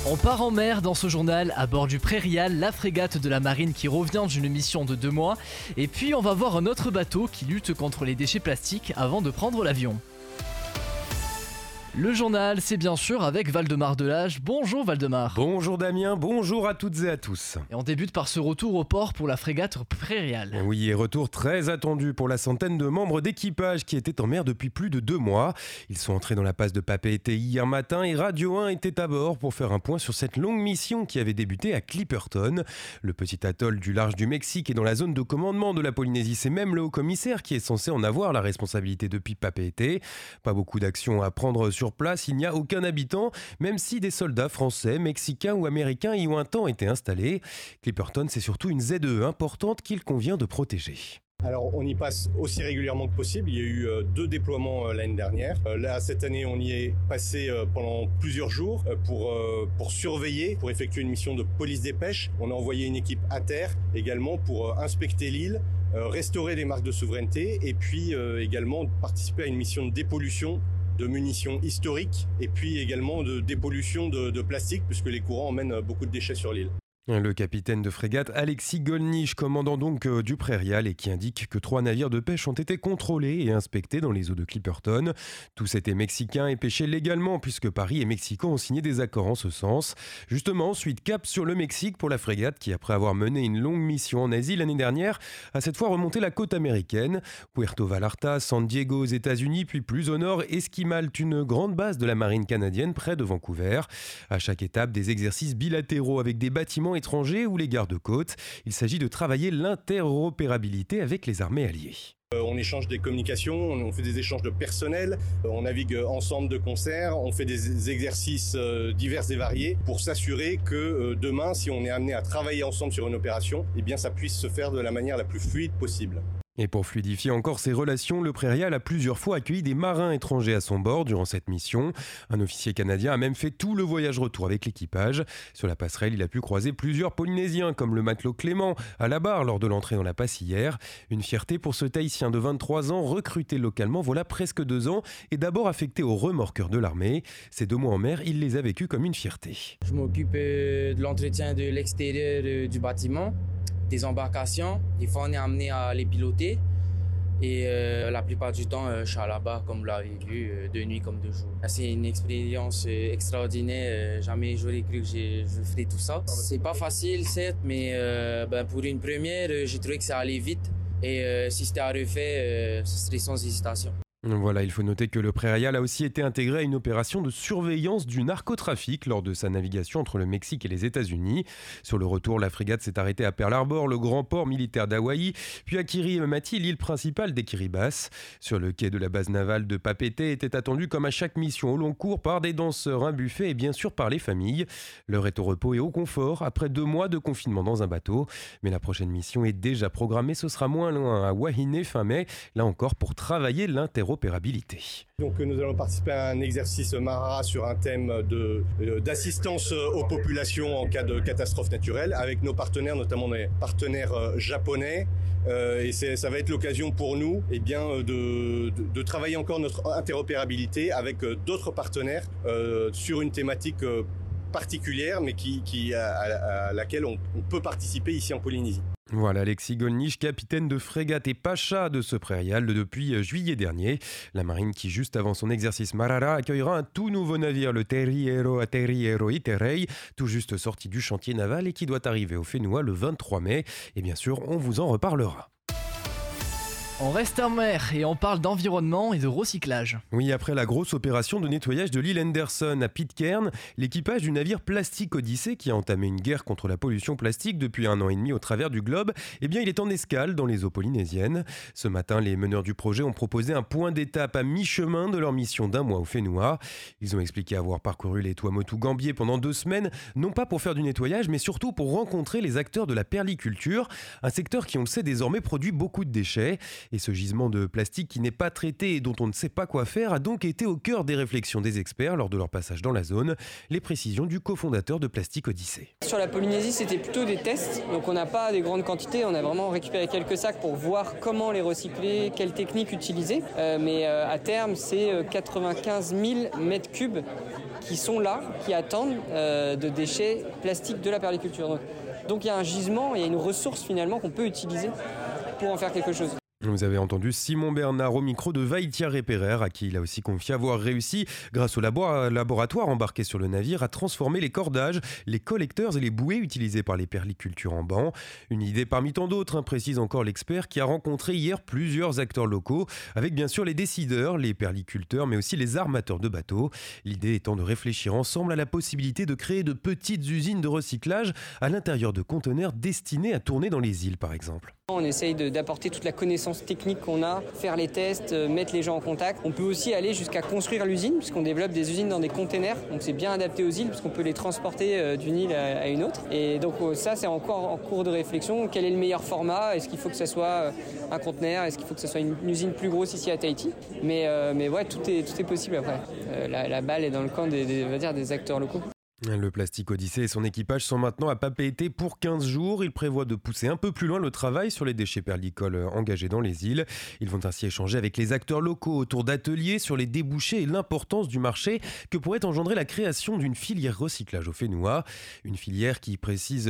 On part en mer dans ce journal à bord du Prairial, la frégate de la marine qui revient d'une mission de 2 mois. Et puis on va voir un autre bateau qui lutte contre les déchets plastiques avant de prendre l'avion. Le journal, c'est bien sûr avec Valdemar Delage. Bonjour Valdemar. Bonjour Damien, bonjour à toutes et à tous. Et on débute par ce retour au port pour la frégate Prairial. Oui, et retour très attendu pour la centaine de membres d'équipage qui étaient en mer depuis plus de 2 mois. Ils sont entrés dans la passe de Papeete hier matin et Radio 1 était à bord pour faire un point sur cette longue mission qui avait débuté à Clipperton. Le petit atoll du large du Mexique est dans la zone de commandement de la Polynésie. C'est même le haut-commissaire qui est censé en avoir la responsabilité depuis Papeete. Pas beaucoup d'actions à prendre sur place, il n'y a aucun habitant, même si des soldats français, mexicains ou américains y ont un temps été installés. Clipperton, c'est surtout une ZE importante qu'il convient de protéger. Alors on y passe aussi régulièrement que possible, il y a eu 2 déploiements l'année dernière. Là cette année on y est passé pendant plusieurs jours pour surveiller, pour effectuer une mission de police des pêches. On a envoyé une équipe à terre également pour inspecter l'île, restaurer les marques de souveraineté et puis également participer à une mission de dépollution de munitions historiques et puis également de dépollution de plastique puisque les courants emmènent beaucoup de déchets sur l'île. Le capitaine de frégate Alexis Golnisch, commandant donc du Prairial et qui indique que 3 navires de pêche ont été contrôlés et inspectés dans les eaux de Clipperton. Tous étaient mexicains et pêchaient légalement puisque Paris et Mexico ont signé des accords en ce sens. Justement, ensuite cap sur le Mexique pour la frégate qui, après avoir mené une longue mission en Asie l'année dernière, a cette fois remonté la côte américaine. Puerto Vallarta, San Diego aux États-Unis, puis plus au nord, Esquimalt, une grande base de la marine canadienne près de Vancouver. À chaque étape, des exercices bilatéraux avec des bâtiments étrangers ou les gardes-côtes. Il s'agit de travailler l'interopérabilité avec les armées alliées. On échange des communications, on fait des échanges de personnel, on navigue ensemble de concert, on fait des exercices divers et variés pour s'assurer que demain, si on est amené à travailler ensemble sur une opération, eh bien ça puisse se faire de la manière la plus fluide possible. Et pour fluidifier encore ces relations, le Prairial a plusieurs fois accueilli des marins étrangers à son bord durant cette mission. Un officier canadien a même fait tout le voyage retour avec l'équipage. Sur la passerelle, il a pu croiser plusieurs Polynésiens, comme le matelot Clément, à la barre lors de l'entrée dans la passe hier. Une fierté pour ce Tahitien de 23 ans, recruté localement voilà presque 2 ans et d'abord affecté aux remorqueurs de l'armée. Ces 2 mois en mer, il les a vécus comme une fierté. Je m'occupe de l'entretien de l'extérieur du bâtiment, des embarcations. Des fois, on est amené à les piloter. Et la plupart du temps, je suis à la barre, comme vous l'avez vu, de nuit comme de jour. C'est une expérience extraordinaire. Jamais j'aurais cru que je ferais tout ça. C'est pas facile, certes, mais pour une première, j'ai trouvé que ça allait vite. Et si c'était à refaire, ce serait sans hésitation. Voilà, il faut noter que le Prairial a aussi été intégré à une opération de surveillance du narcotrafic lors de sa navigation entre le Mexique et les États-Unis. Sur le retour, la frégate s'est arrêtée à Pearl Harbor, le grand port militaire d'Hawaï, puis à Kiribati, l'île principale des Kiribati. Sur le quai de la base navale de Papeete était attendu comme à chaque mission au long cours par des danseurs, un buffet et bien sûr par les familles. L'heure est au repos et au confort après 2 mois de confinement dans un bateau. Mais la prochaine mission est déjà programmée, ce sera moins loin à Wahine fin mai, là encore pour travailler l'interopérabilité. Donc nous allons participer à un exercice Marara sur un thème d'assistance aux populations en cas de catastrophe naturelle avec nos partenaires, notamment les partenaires japonais. Et ça va être l'occasion pour nous de travailler encore notre interopérabilité avec d'autres partenaires sur une thématique particulière mais à laquelle on peut participer ici en Polynésie. Voilà Alexis Golnisch, capitaine de frégate et pacha de ce Prairial depuis juillet dernier. La marine qui, juste avant son exercice Marara, accueillera un tout nouveau navire, le Terriero Iterei, tout juste sorti du chantier naval et qui doit arriver au Whenua le 23 mai. Et bien sûr, on vous en reparlera. On reste en mer et on parle d'environnement et de recyclage. Oui, après la grosse opération de nettoyage de l'île Henderson à Pitcairn, l'équipage du navire Plastic Odyssey, qui a entamé une guerre contre la pollution plastique depuis 1 an et demi au travers du globe, il est en escale dans les eaux polynésiennes. Ce matin, les meneurs du projet ont proposé un point d'étape à mi-chemin de leur mission d'1 mois au Whenua. Ils ont expliqué avoir parcouru les Tuamotu Gambier pendant 2 semaines, non pas pour faire du nettoyage, mais surtout pour rencontrer les acteurs de la perliculture, un secteur qui, on le sait, désormais produit beaucoup de déchets. Et ce gisement de plastique qui n'est pas traité et dont on ne sait pas quoi faire a donc été au cœur des réflexions des experts lors de leur passage dans la zone. Les précisions du cofondateur de Plastic Odyssey. Sur la Polynésie, c'était plutôt des tests, donc on n'a pas des grandes quantités, on a vraiment récupéré quelques sacs pour voir comment les recycler, quelles techniques utiliser. Mais à terme, c'est 95 000 mètres cubes qui sont là, qui attendent de déchets plastiques de la perliculture. Donc il y a un gisement, il y a une ressource finalement qu'on peut utiliser pour en faire quelque chose. Vous avez entendu Simon Bernard au micro de Vaïtia Reperer, à qui il a aussi confié avoir réussi, grâce au laboratoire embarqué sur le navire, à transformer les cordages, les collecteurs et les bouées utilisés par les perlicultures en banc. Une idée parmi tant d'autres, précise encore l'expert, qui a rencontré hier plusieurs acteurs locaux, avec bien sûr les décideurs, les perliculteurs, mais aussi les armateurs de bateaux. L'idée étant de réfléchir ensemble à la possibilité de créer de petites usines de recyclage à l'intérieur de conteneurs destinés à tourner dans les îles, par exemple. On essaye d'apporter toute la connaissance technique qu'on a, faire les tests, mettre les gens en contact. On peut aussi aller jusqu'à construire l'usine, puisqu'on développe des usines dans des containers. Donc c'est bien adapté aux îles, puisqu'on peut les transporter d'une île à une autre. Et donc ça, c'est encore en cours de réflexion. Quel est le meilleur format ? Est-ce qu'il faut que ça soit un conteneur ? Est-ce qu'il faut que ça soit une usine plus grosse ici à Tahiti ? Mais ouais, tout est possible après. La balle est dans le camp des acteurs locaux. Le Plastic Odyssée et son équipage sont maintenant à Papeete pour 15 jours. Ils prévoient de pousser un peu plus loin le travail sur les déchets perlicoles engagés dans les îles. Ils vont ainsi échanger avec les acteurs locaux autour d'ateliers sur les débouchés et l'importance du marché que pourrait engendrer la création d'une filière recyclage au Fénois. Une filière qui,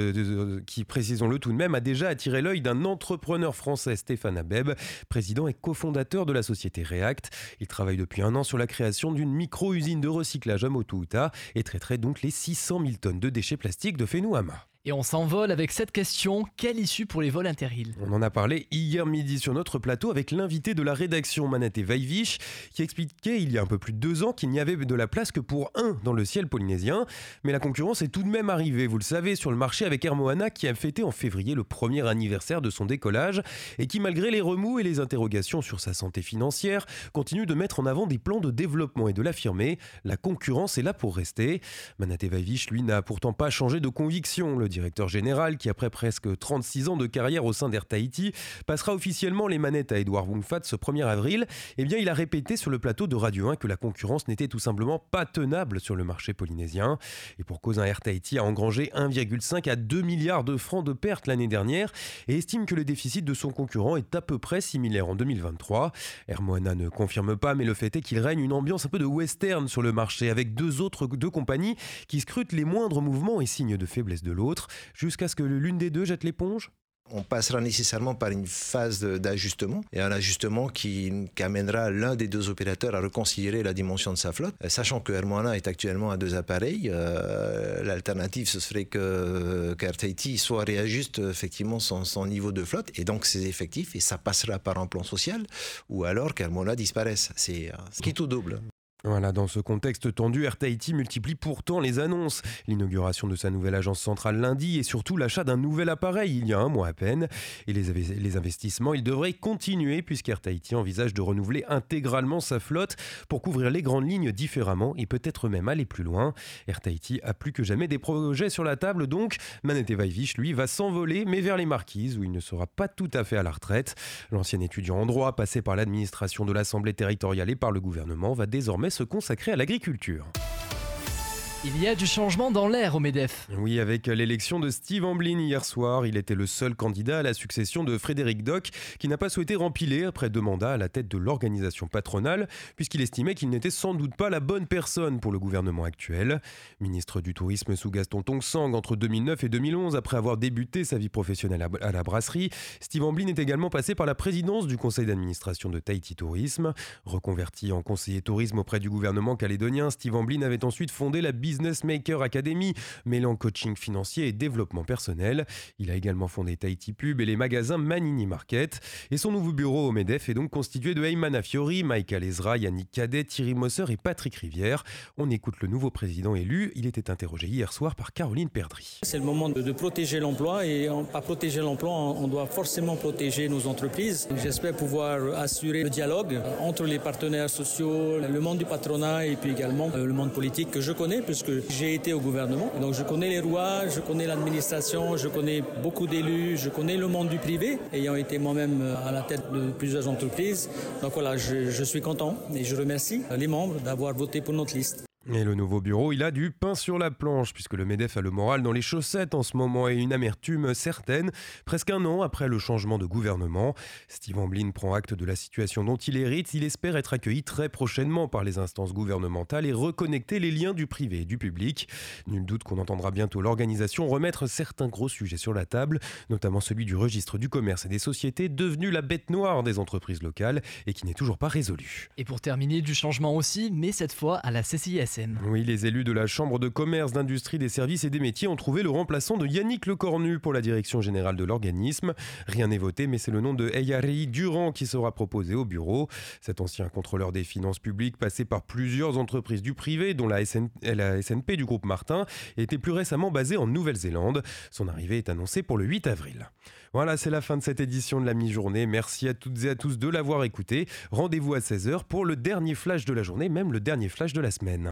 précisons-le tout de même, a déjà attiré l'œil d'un entrepreneur français, Stéphane Abeb, président et cofondateur de la société React. Il travaille depuis 1 an sur la création d'une micro-usine de recyclage à Motuuta et traiterait donc les 600 000 tonnes de déchets plastiques de Fénouama. Et on s'envole avec cette question, quelle issue pour les vols inter-îles ? On en a parlé hier midi sur notre plateau avec l'invité de la rédaction Manaté Vaivich qui expliquait il y a un peu plus de 2 ans qu'il n'y avait de la place que pour 1 dans le ciel polynésien. Mais la concurrence est tout de même arrivée, vous le savez, sur le marché avec Air Moana qui a fêté en février le premier anniversaire de son décollage et qui, malgré les remous et les interrogations sur sa santé financière, continue de mettre en avant des plans de développement et de l'affirmer. La concurrence est là pour rester. Manaté Vaivich, lui, n'a pourtant pas changé de conviction. Le directeur général, qui après presque 36 ans de carrière au sein d'Air Tahiti, passera officiellement les manettes à Edouard Wungfat ce 1er avril, eh bien il a répété sur le plateau de Radio 1 que la concurrence n'était tout simplement pas tenable sur le marché polynésien. Et pour cause, Air Tahiti a engrangé 1,5 à 2 milliards de francs de pertes l'année dernière et estime que le déficit de son concurrent est à peu près similaire en 2023. Air Moana ne confirme pas, mais le fait est qu'il règne une ambiance un peu de western sur le marché, avec deux compagnies qui scrutent les moindres mouvements et signes de faiblesse de l'autre, jusqu'à ce que l'une des deux jette l'éponge. On passera nécessairement par une phase d'ajustement, et un ajustement qui amènera l'un des 2 opérateurs à reconsidérer la dimension de sa flotte. Sachant que Air Moana est actuellement à 2 appareils, l'alternative ce serait qu'Air Tahiti soit réajuste effectivement son niveau de flotte et donc ses effectifs, et ça passera par un plan social, ou alors qu'Air Moana disparaisse. C'est qui tout double. Voilà, dans ce contexte tendu, Air Tahiti multiplie pourtant les annonces. L'inauguration de sa nouvelle agence centrale lundi et surtout l'achat d'un nouvel appareil il y a 1 mois à peine. Et les investissements, ils devraient continuer puisqu'Air Tahiti envisage de renouveler intégralement sa flotte pour couvrir les grandes lignes différemment et peut-être même aller plus loin. Air Tahiti a plus que jamais des projets sur la table, donc Manaté Vaivich, lui, va s'envoler mais vers les Marquises où il ne sera pas tout à fait à la retraite. L'ancien étudiant en droit, passé par l'administration de l'Assemblée territoriale et par le gouvernement, va désormais se consacrer à l'agriculture. Il y a du changement dans l'air au MEDEF. Oui, avec l'élection de Steve Amblin hier soir, il était le seul candidat à la succession de Frédéric Doc qui n'a pas souhaité rempiler après 2 mandats à la tête de l'organisation patronale puisqu'il estimait qu'il n'était sans doute pas la bonne personne pour le gouvernement actuel. Ministre du Tourisme sous Gaston Tong-Sang entre 2009 et 2011, après avoir débuté sa vie professionnelle à la brasserie, Steve Amblin est également passé par la présidence du conseil d'administration de Tahiti Tourisme. Reconverti en conseiller tourisme auprès du gouvernement calédonien, Steve Amblin avait ensuite fondé la Business Maker Academy, mêlant coaching financier et développement personnel. Il a également fondé Tahiti Pub et les magasins Manini Market. Et son nouveau bureau au MEDEF est donc constitué de Heymana Fiori, Michael Ezra, Yannick Cadet, Thierry Mosser et Patrick Rivière. On écoute le nouveau président élu. Il était interrogé hier soir par Caroline Perdry. C'est le moment de protéger l'emploi et pas protéger l'emploi, on doit forcément protéger nos entreprises. J'espère pouvoir assurer le dialogue entre les partenaires sociaux, le monde du patronat et puis également le monde politique que je connais puisque j'ai été au gouvernement. Donc je connais les rouages, je connais l'administration, je connais beaucoup d'élus, je connais le monde du privé, ayant été moi-même à la tête de plusieurs entreprises. Donc voilà, je suis content et je remercie les membres d'avoir voté pour notre liste. Et le nouveau bureau, il a du pain sur la planche, puisque le MEDEF a le moral dans les chaussettes en ce moment et une amertume certaine, presque un an après le changement de gouvernement. Steve Amblin prend acte de la situation dont il hérite. Il espère être accueilli très prochainement par les instances gouvernementales et reconnecter les liens du privé et du public. Nul doute qu'on entendra bientôt l'organisation remettre certains gros sujets sur la table, notamment celui du registre du commerce et des sociétés, devenu la bête noire des entreprises locales et qui n'est toujours pas résolu. Et pour terminer, du changement aussi, mais cette fois à la CCISM. Oui, les élus de la Chambre de commerce, d'industrie, des services et des métiers ont trouvé le remplaçant de Yannick Lecornu pour la direction générale de l'organisme. Rien n'est voté, mais c'est le nom de Eyari Durand qui sera proposé au bureau. Cet ancien contrôleur des finances publiques, passé par plusieurs entreprises du privé, dont la SNP du groupe Martin, était plus récemment basé en Nouvelle-Zélande. Son arrivée est annoncée pour le 8 avril. Voilà, c'est la fin de cette édition de la mi-journée. Merci à toutes et à tous de l'avoir écouté. Rendez-vous à 16h pour le dernier flash de la journée, même le dernier flash de la semaine.